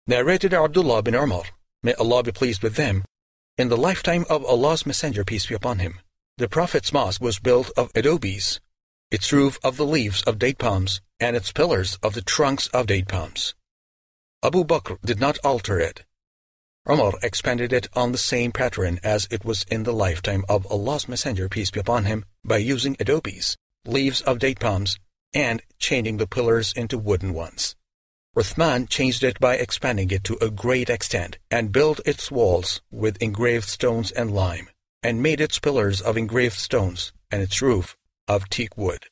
Narrated Abdullah bin Umar, may Allah be pleased with them, in the lifetime of Allah's Messenger, peace be upon him, the Prophet's mosque was built of adobes, its roof of the leaves of date palms, and its pillars of the trunks of date palms. Abu Bakr did not alter it. Umar expanded it on the same pattern as it was in the lifetime of Allah's Messenger, peace be upon him, by using adobes, leaves of date palms, and changing the pillars into wooden ones. Uthman changed it by expanding it to a great extent, and built its walls with engraved stones and lime, and made its pillars of engraved stones, and its roof of teak wood.